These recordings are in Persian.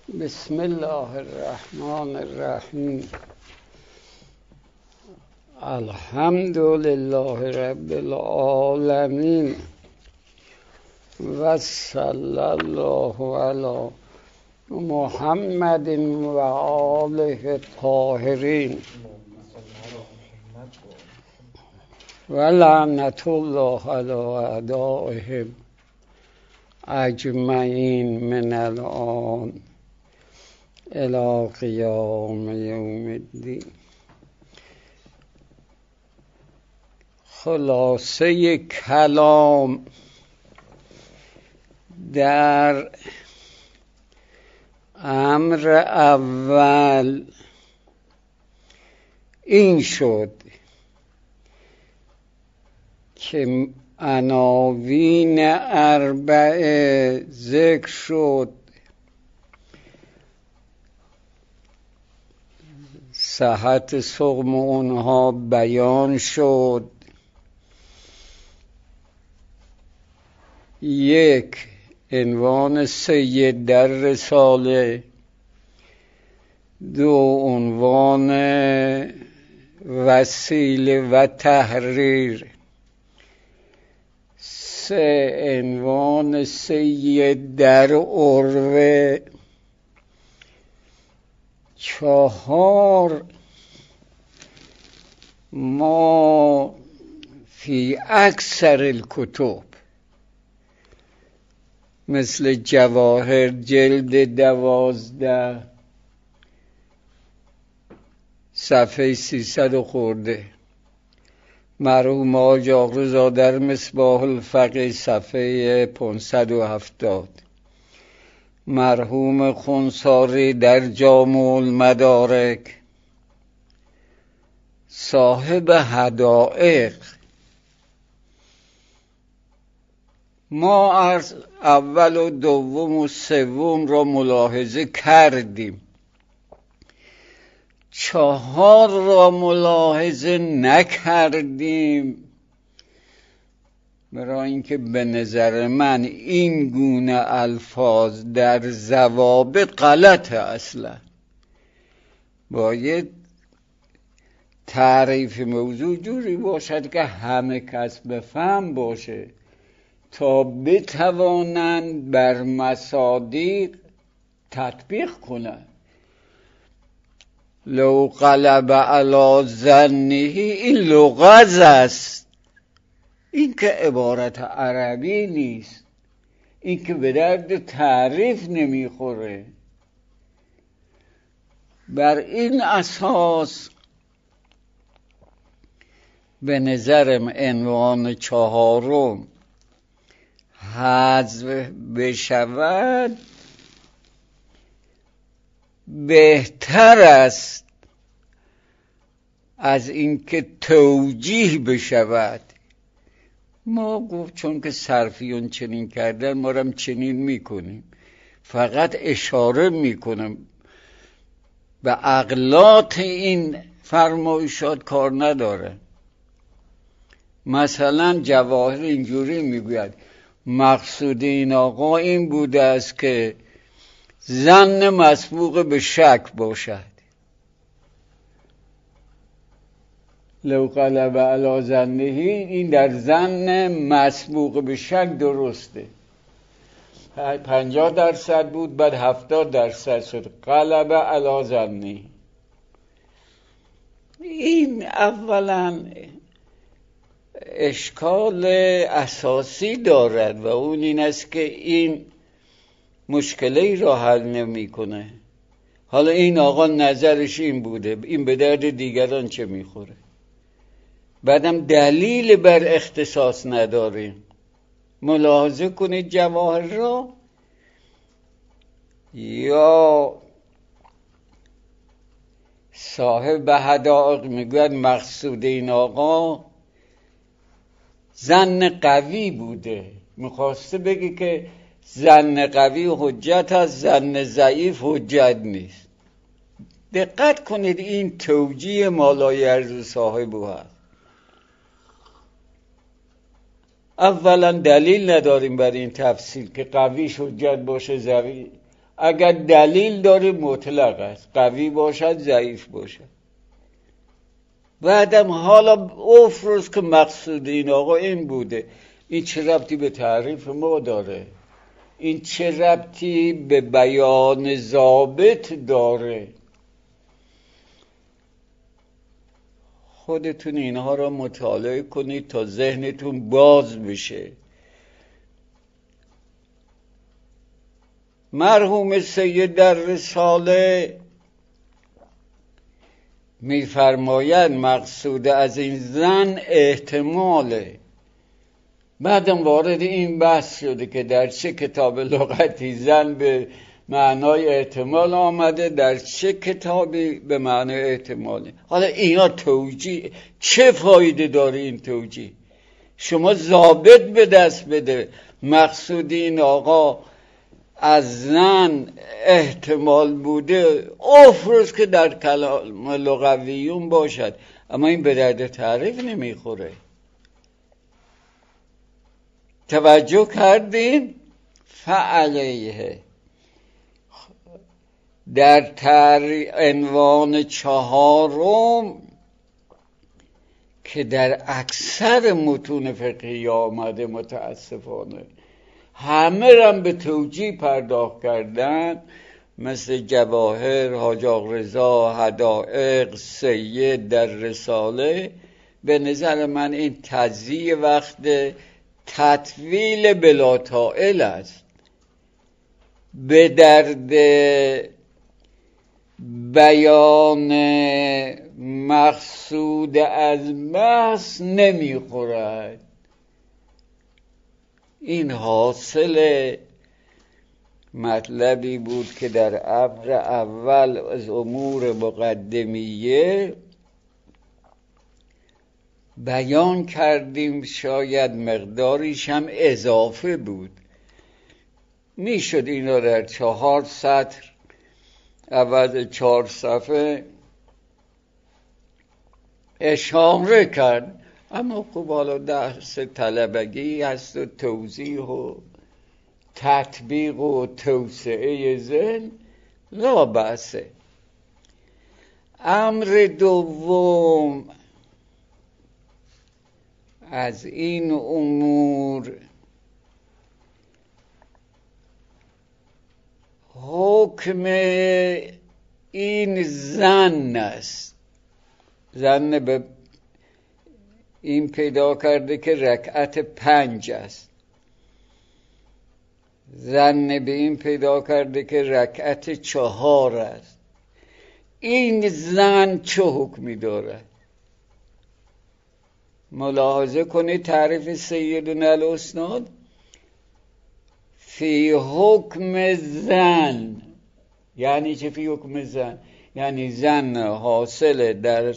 بسم الله الرحمن الرحیم. الحمد لله رب العالمین و صلی الله علی محمد و آله الطاهرین و لعنت الله علی اعدائهم اجمعین من الان الی قیام یوم الدین. خلاصه کلام در امر اول این شد که عناوین اربعه ذکر شد: صحت سقم اونها بیان شد، یک عنوان سید در رساله، دو عنوان وسیله و تحریر، سه عنوان سید در عروه، چهار ما فی اکثر الکتب مثل جواهر جلد 12 صفحه 300 خورده، مرحوم حاج آقرضا در مصباح الفقه صفحه 570، مرحوم خونساری در جامع المدارک، صاحب حدائق. ما از اول و دوم و سوم را ملاحظه کردیم، چهار را ملاحظه نکردیم، برای اینکه به نظر من این گونه الفاظ در ضوابط غلطه. اصلا باید تعریف موضوع جوری باشد که همه کس بفهم باشه تا بتوانند بر مصادیق تطبیق کنند. لو غلب علی ظنه، این لغز است، این که عبارت عربی نیست، این که به درد تعریف نمیخوره. بر این اساس به نظرم عنوان چهارم حذف بشود بهتر است از اینکه توجیه بشود. ما گفت چون که صرفیون چنین کردن ما هم چنین میکنیم، فقط اشاره میکنم به اغلاط این فرمایشات کار نداره. مثلا جواهر اینجوری میگوید مقصود این آقا این بوده است که ظن مسبوق به شک باشد. لو غلب علی ظنه، این در ظن مسبوق به شک درسته. 50% بود بعد 70% شد، غلب علی ظنه. این اولا اشکال اساسی دارد و اون این است که این مشکلی را حل نمی کنه. حالا این آقا نظرش این بوده، این به درد دیگران چه میخوره؟ بعدم دلیل بر اختصاص نداریم. ملاحظه کنید جواهر را. یا صاحب حدائق میگوید مقصود این آقا ظن قوی بوده، میخواسته بگی که ظن قوی حجت است، ظن ضعیف حجت نیست. دقت کنید این توجیه مالایرز صاحب هست. اولا دلیل نداریم بر این تفصیل که قویش حجت باشه ضعیف. اگر دلیل داره مطلق است، قوی باشد ضعیف باشد. بعدم حالا افرض که مقصود این آقا این بوده، این چه ربطی به تعریف ما داره؟ این چه ربطی به بیان ضابط داره؟ خودتون اینها را مطالعه کنید تا ذهنتون باز بشه. مرحوم سید در رساله میفرمایند مقصود از این زن احتماله. بعدم وارد این بحث شده که در چه کتاب لغتی زن به معنای احتمال آمده، در چه کتابی به معنای احتماله. حالا اینا توجیه، چه فایده داره این توجیه؟ شما ضابط به دست بده. مقصود این آقا از زن احتمال بوده، افرض که در کلام لغویون باشد، اما این به درد تعریف نمیخوره. توجه کردین؟ فعلیه در عنوان 4 که در اکثر متون فقهی آمده، متاسفانه همه رم به توجیه پرداخت کردن، مثل جواهر، حاج آقا رضا، حدائق، سید در رساله. به نظر من این تضییع وقت، تطویل بلا طائل است، به درد بیان مقصود از بحث نمیخورد. این حاصل مطلبی بود که در امر اول از امور مقدمیه بیان کردیم. شاید مقداریش هم اضافه بود، میشد اینا در 4 سطر عوض 4 صفحه اشاره کرد، اما خب حالا درس طلبگی هست و توضیح و تطبیق و توسعه ذهن لا بأسه. امر دوم از این امور حکم این زن است. زن به این پیدا کرده که رکعت 5 است، زن به این پیدا کرده که رکعت 4 است. این زن چه حکمی داره؟ ملاحظه کنید تعریف سیدنا الاسناد فی حکم زن. یعنی چه فی حکم زن؟ یعنی زن حاصل در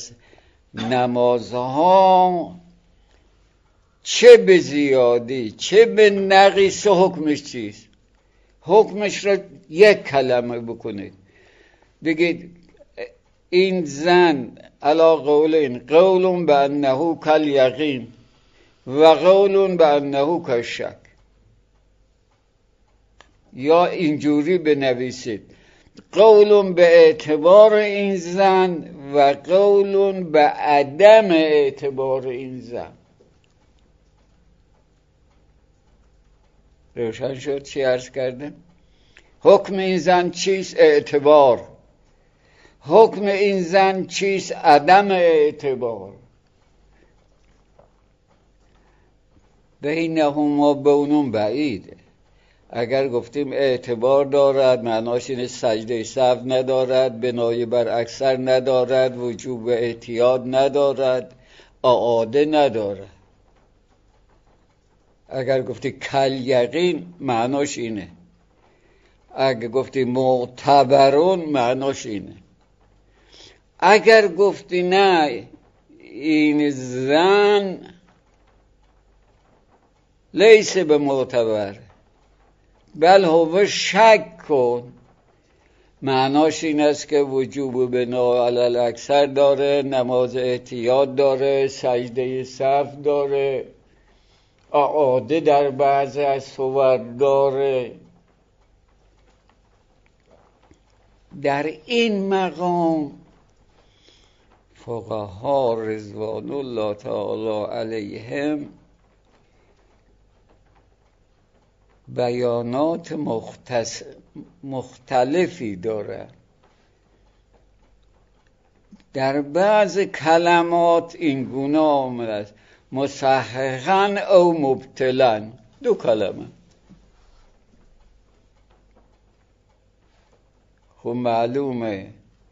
نمازها چه به زیادی چه به نقیص حکمش چیست؟ حکمش را یک کلمه بکنید، بگید این زن علا قولین، قول بانه کالیقین و قول بانه کالشک، یا اینجوری بنویسید قول به اعتبار این زن و قول به عدم اعتبار این زن. روشن شد چی عرض کرده؟ حکم این زن چیست؟ اعتبار. حکم این زن چیست؟ عدم اعتبار. بینهما بون بعیده. اگر گفتیم اعتبار دارد، معناش اینه سجده سهو ندارد، بنای بر اکثر ندارد، وجوب احتیاط ندارد، اعاده ندارد. اگر گفتی کل یقین معناش اینه. اگر گفتی معتبرون معناش اینه. اگر گفتی نه این زن لیس به معتبر بل هو شک کن، معناش این است که وجوب بنا علی اکثر داره، نماز احتیاط داره، سجده سهو داره، اعاده در بعض از صور داره. در این مقام فقها رضوان الله تعالی علیهم بیانات مختلفی داره. در بعض کلمات این گونه آمده است مصححاً او مبطلاً، 2 کلمه. خب معلومه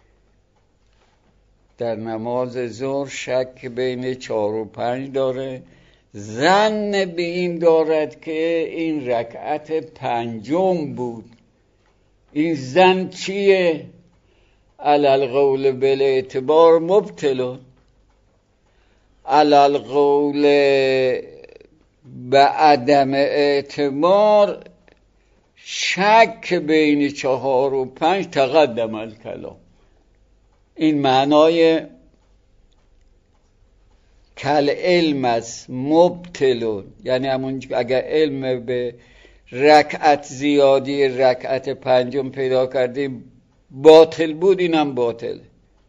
در نماز ظهر شک بین 4 و 5 داره، ظن به این دارد که این رکعت 5 بود. این ظن چیه؟ علی القول بالاعتبار مبطل، علی القول به عدم اعتبار شک بین 4 و 5 تقدم الکلام. این معنای کل علم است، مبطل، یعنی همون اگر علم به رکعت زیادی رکعت 5 پیدا کردیم باطل بود، اینم باطل.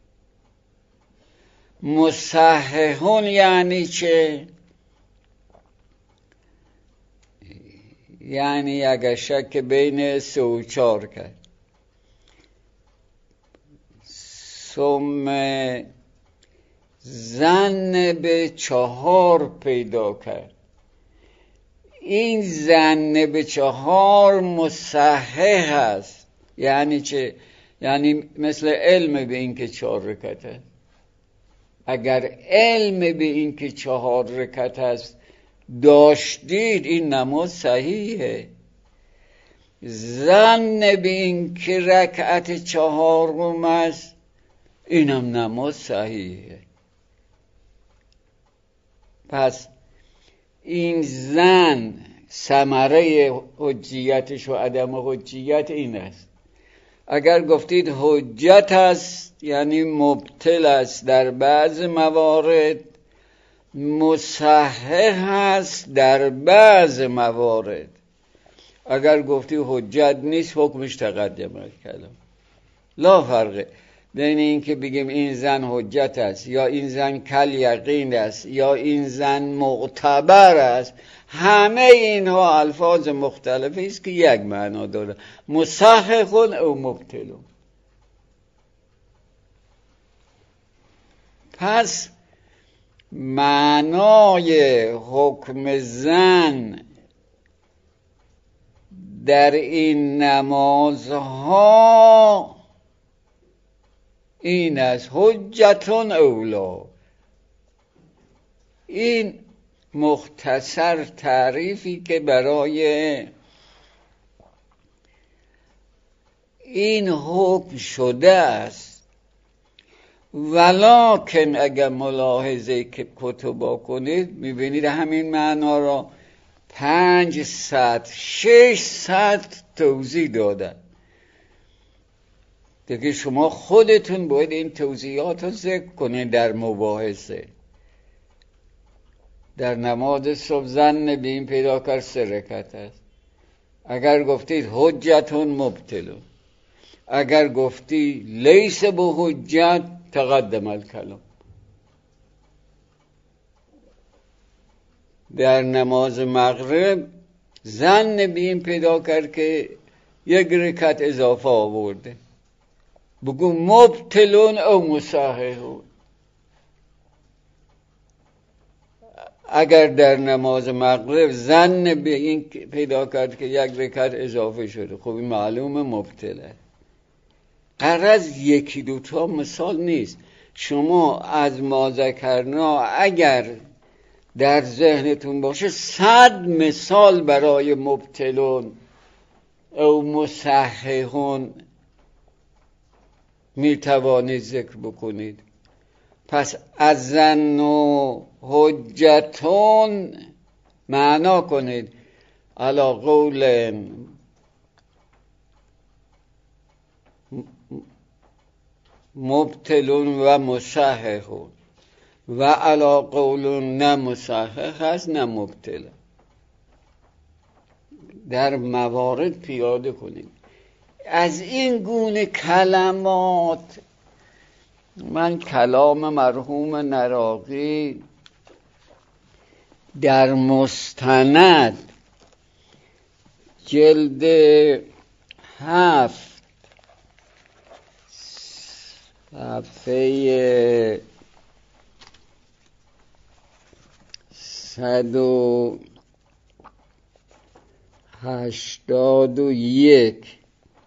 مصححون یعنی چه؟ یعنی اگر شک بین 3 و 4 کرد ثم ظن به 4 پیدا کرد، این ظن به 4 مصحح است. یعنی چه؟ یعنی مثل علم به این که 4 رکعت است. اگر علم به این که 4 رکعت است داشتید این نماز صحیحه. ظن به این که رکعت 4 است اینم نماز صحیحه. پس این ظن ثمره حجیتش و عدم حجیت این است. اگر گفتید حجت است یعنی مبطل است در بعض موارد، مصحح است در بعض موارد. اگر گفتی حجت نیست حکمش تقدم کلام. لا فرقه بین این که بگیم این زن حجت است یا این زن کل یقین است یا این زن معتبر است. همه اینها الفاظ مختلفی است که یک معنا داره، مصحح او مبطل. پس معنای حکم زن در این نمازها این است حجتون اولا. این مختصر تعریفی که برای این حکم شده است. ولکن اگر ملاحظه که کتبا کنید میبینید همین معنا را 500 600 توضیح دادن. دیگه شما خودتون باید این توضیحات رو ذکر کنید در مباحثه. در نماز صبح ظن به این پیدا کرد 3 رکعت است. اگر گفتید حجتون مبطلون، اگر گفتی لیس به حجت تقدم الکلام. در نماز مغرب ظن به این پیدا کرد که 1 رکعت اضافه آورده، بگو مبطلون او مصححون. اگر در نماز مغرب ظن به این پیدا کرد که 1 رکعت اضافه شده، خب این معلومه مبطله. غرض 1-2 تا مثال نیست. شما از ما ذکرنا اگر در ذهنتون باشه 100 مثال برای مبطلون او مصححون میتوانید ذکر بکنید. پس از ظن و حجتون معنا کنید علی قول مبطلون و مصححون و علی قول نه مصحح است نه مبطل. در موارد پیاده کنید. از این گونه کلمات من کلام مرحوم نراقی در مستند جلد 7 صفحه 181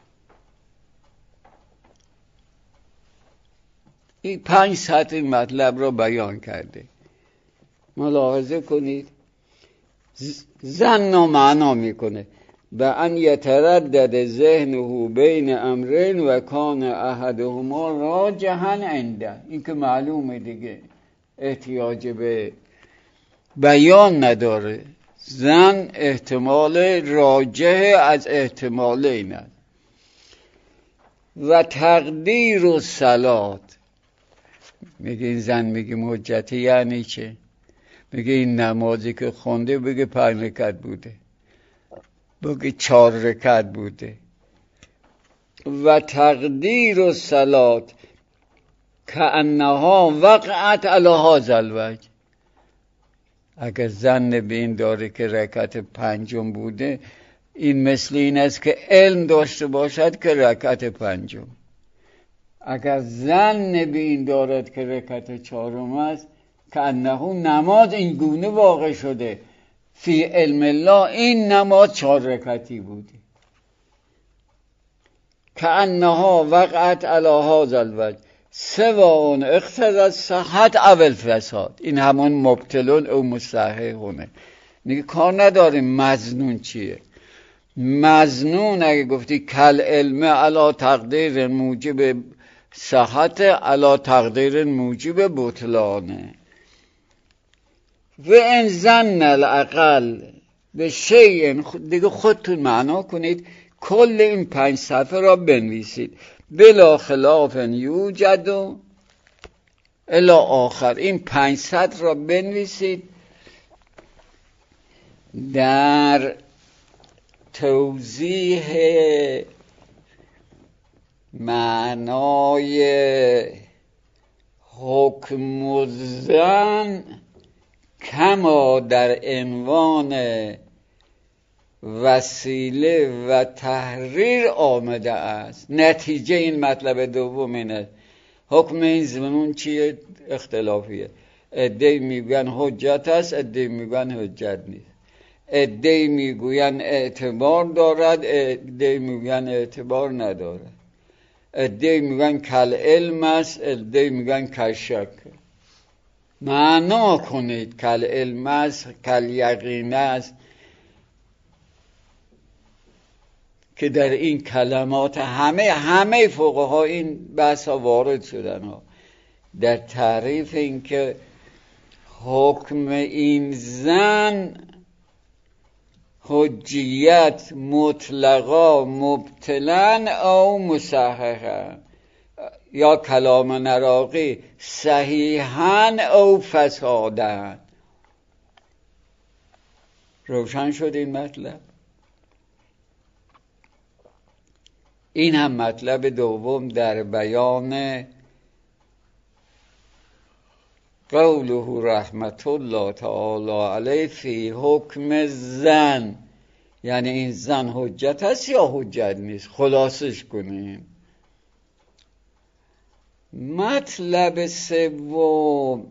این 5 سطر این مطلب را بیان کرده. ملاحظه کنید زن و معنا میکنه به ان یتردد ذهنه بین امرین و کان احدهما راجحا عنده. این که معلومه دیگه احتیاج به بیان نداره. زن احتمال راجح از احتمال اینه. و تقدیر و صلات میگه این زن میگه حجتی یعنی چه؟ میگه این نمازی که خونده بگه 5 رکعت بوده، بگه 4 رکعت بوده. و تقدیر و صلات کأنها وقعت علی هذا الوجه. اگر زن به این داره که رکعت 5 بوده، این مثل این است که علم داشته باشد که رکعت 5. اگر زن به این دارد که رکعت 4 است، که انه نماز این گونه واقع شده فی علم الله این نماز 4 رکعتی بوده. که انها وقعت علی هذا الوجه سواء اقتضت صحت او الفساد. این همون مبتلون او مصححونه. میگه کار نداریم مظنون چیه. مظنون اگه گفتی کل علم علی تقدیر موجب صحت علی تقدیر موجب بطلانه. و ان ظن الاقل به شیء، دیگه خودتون معنا کنید. کل این 5 صفحه را بنویسید. بلا خلاف یوجد و الی آخر. این 5 سطر را بنویسید در توضیح معنای حکم الظن کما در عنوان وسیله و تحریر آمده است. نتیجه این مطلب دوم اینه. حکم این ظنون چیه؟ اختلافیه. عده‌ای میگن حجت است، عده‌ای میگن حجت نیست. عده‌ای میگوین اعتبار دارد، عده‌ای میگن اعتبار ندارد. عده‌ای میگن کل علم است، عده‌ای میگن کل شک. معنا کنید کل علم است، کل یقین است، که در این کلمات همه فقها این بحث ها وارد شدن ها. در تعریف این که حکم این زن حجیت مطلقا مبتلن او مصححا، یا کلام نراقی صحیحن او فسادن. روشن شد این مطلب. این هم مطلب دوم در بیان قوله رحمت الله تعالی علیه فی حکم زن. یعنی این زن حجت هست یا حجت نیست؟ خلاصش کنیم. مطلب سوم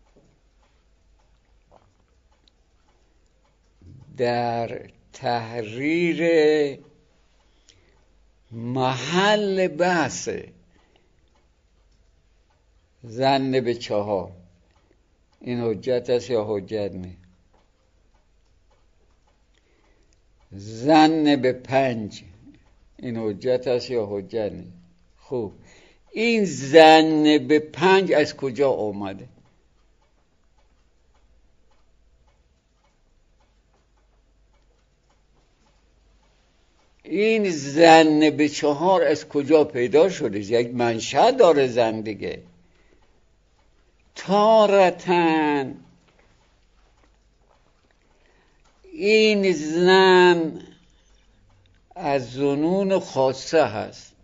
در تحریر محل بحث ظن به 4. این حجت است یا حجت نیست؟ ظن به 5 این حجت است یا حجت نیست؟ خوب، این ظن به 5 از کجا آمده؟ این ظن به 4 از کجا پیدا شده؟ یک منشأ داره ظن دیگه. تارتن این ظن از ظنون خاصه هست.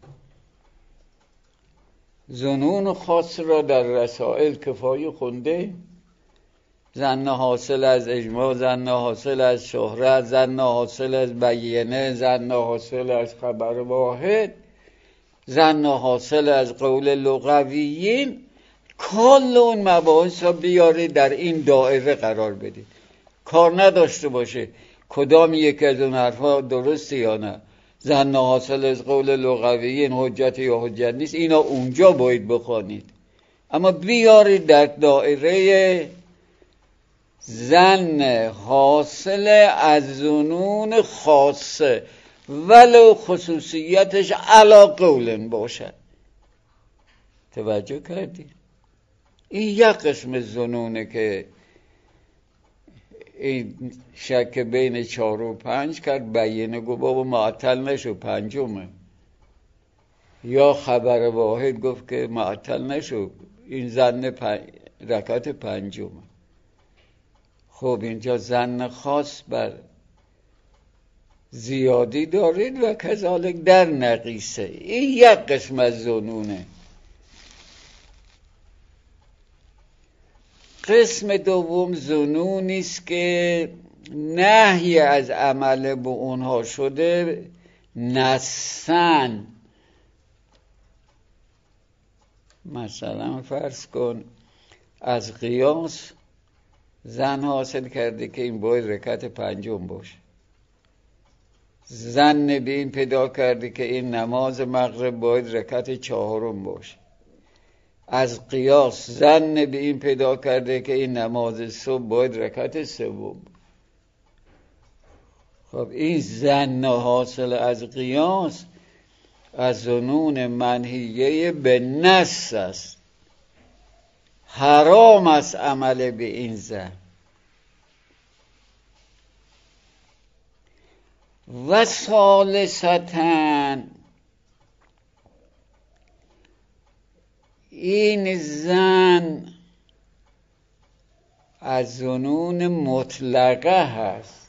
ظنون خاصه را در رسائل کفایه خونده، ظن حاصل از اجماع، ظن حاصل از شهرت، ظن حاصل از بیینه، ظن حاصل از خبر واحد، ظن حاصل از قول لغویین. کل اون مباحث را بیارید در این دایره قرار بدید، کار نداشته باشه کدام یک از اون حرفا درسته یا نه، ظن حاصل از قول لغویین حجت یا حجت نیست، اینا اونجا باید بخوانید. اما بیارید در دایره ظن حاصل از ظنون خاصه ولو خصوصیتش علی قولن باشد. توجه کردی؟ این یک قسم ظنونه که این شک بین 4 و 5 کرد، بیینه گفت بابا معطل نشو پنجمه، یا خبر واحد گفت که معطل نشو این ظن رکعت پنجمه. خب اینجا ظن خاص بر زیادی دارید و کذالک در نقیصه. این یک قسم از ظنونه. قسم دوم ظنونی است که نهی از عمل به اونها شده نصن. مثلا فرض کن از قیاس ظن حاصل کرده که این باید رکعت پنجم باشه، ظن به این پیدا کرده که این نماز مغرب باید رکعت 4 باشه، از قیاس ظن به این پیدا کرده که این نماز صبح باید رکعت 3. خب این ظن حاصل از قیاس از ظنون منهیه به نص است، حرام است عمل به این ظن. و ثالثاً این ظن از ظنون مطلقه هست.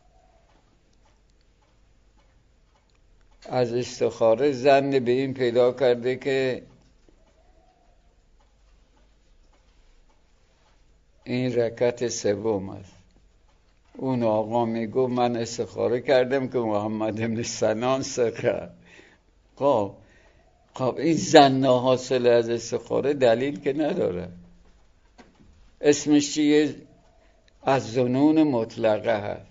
از استخاره ظن به این پیدا کرده که این رکعت 3 است. اون آقا میگو من استخاره کردم که محمد بن سنان سخه. خب این ظن حاصل از استخاره دلیل که نداره، اسمش چیه؟ از ظنون مطلقه هست.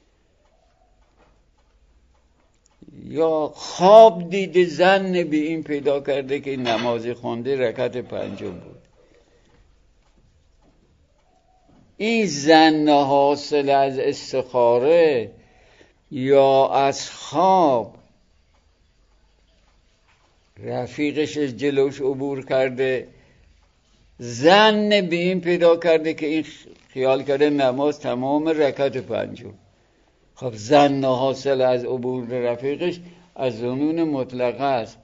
یا خواب دیده ظن به این پیدا کرده که این نمازی خونده رکعت 5 بود. این ظن حاصل از استخاره یا از خواب رفیقش از جلوش عبور کرده، ظن به این پیدا کرده که این خیال کرده نماز تمام رکعت 5. خب ظن حاصل از عبور رفیقش از ظنون مطلقه است،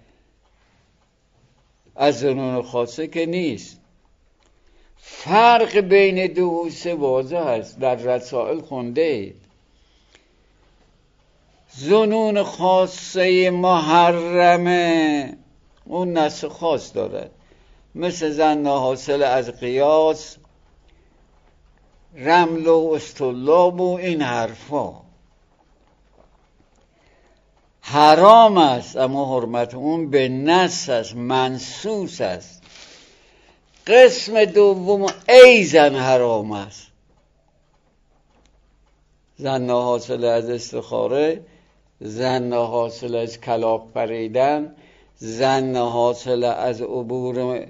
از ظنون خاصه که نیست. فرق بین 2 و 3 واضح است، در رسائل خونده اید. ظنون خاصه محرمه اون نص خاص دارد، مثل ظن حاصل از قیاس، رمل و استلاب و این حرفا حرام است، اما حرمت اون به نص است، منصوص است. قسم دوم ایزن حرام است، ظن حاصل از استخاره، ظن حاصل از کلاغ پریدن، ظن حاصل از عبور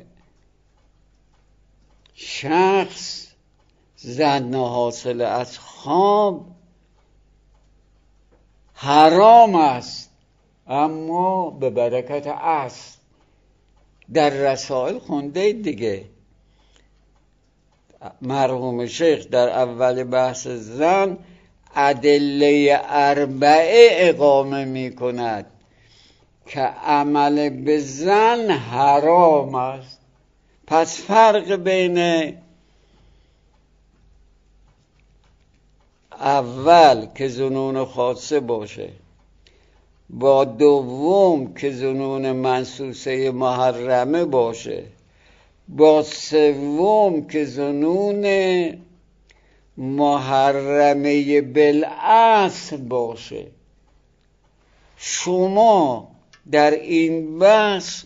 شخص، ظن حاصل از خواب حرام است، اما به برکت است. در رسائل خونده دیگه. مرحوم شیخ در اول بحث ظن ادله 4 اقامه می کند که عمل به ظن حرام است. پس فرق بین اول که ظنون خاصه باشه با دوم که ظنون منسوسه محرمه باشه، با سوم که ظنون محرمه بالاصل باشه. شما در این بحث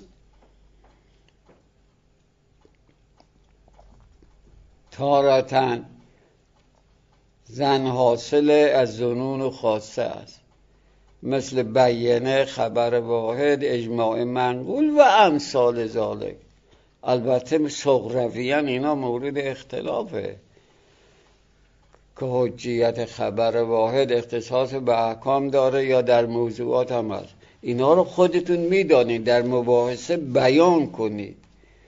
تارتاً زن حاصل از ظنون خاصه است، مثل بیانه، خبر واحد، اجماع منقول و امثال ذالک. البته صغرویان اینا مورد اختلافه که حجیت خبر واحد اختصاص به احکام داره یا در موضوعات هم هست. اینا رو خودتون میدانید، در مباحثه بیان کنید.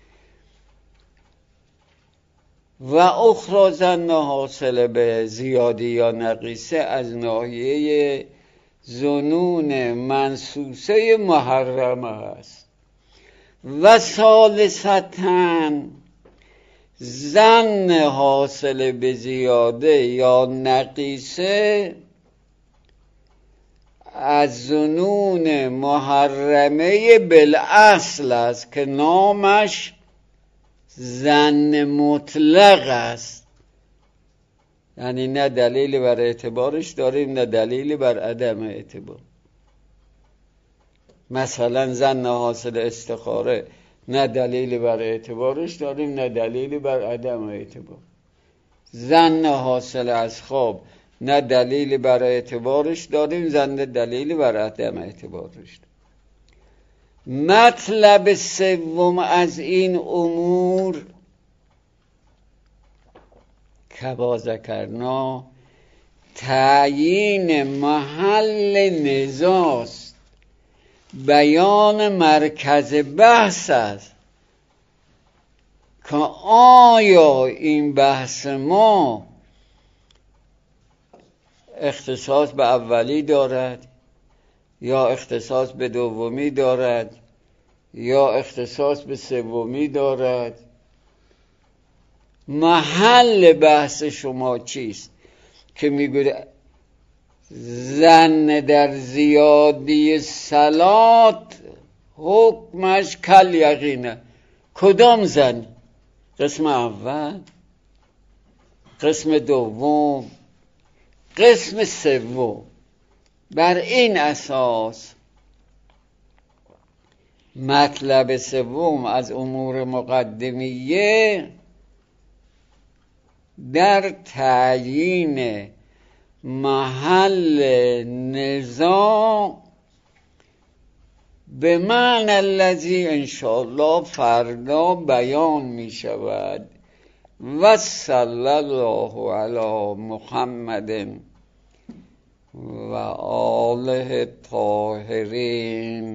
و اخرى ظن حاصل به زیادی یا نقیصه از ناحیه ظنون منسوسه محرمه است. و ثالثتاً ظن حاصل به زیاده یا نقیصه از ظنون محرمه بالاصل است که نامش ظن مطلق است، یعنی نه دلیلی بر اعتبارش داریم نه دلیلی بر عدم اعتبار. مثلا ظن حاصل استخاره نه دلیلی بر اعتبارش داریم نه دلیلی بر عدم اعتبار. ظن حاصل از خواب نه دلیلی بر اعتبارش داریم ظن دلیلی بر عدم اعتبارش داریم. مطلب سوم از این امور کما ذکرنا تعیین محل نزاع است، بیان مرکز بحث است که آیا این بحث ما اختصاص به اولی دارد یا اختصاص به دومی دارد یا اختصاص به سومی دارد. محل بحث شما چیست که میگوید ظن در زیادی صلات حکمش کل یقینه؟ کدام ظن؟ قسم اول، قسم دوم، قسم سوم؟ بر این اساس مطلب سوم از امور مقدمیه در تعیین محل نزاع به معنی الذی انشاءالله فردا بیان می شود. و صلی الله علی محمد و آله الطاهرین.